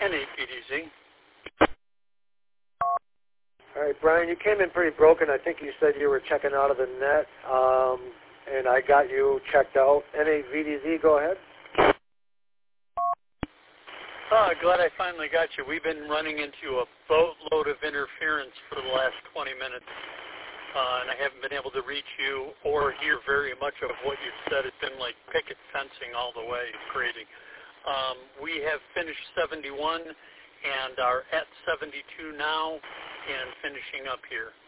N8VDZ. All right, Brian, you came in pretty broken. I think you said you were checking out of the net, and I got you checked out. N8VDZ, go ahead. Glad I finally got you. We've been running into a boatload of interference for the last 20 minutes, and I haven't been able to reach you or hear very much of what you've said. It's been like picket fencing all the way. It's crazy. We have finished 71 and are at 72 now and finishing up here.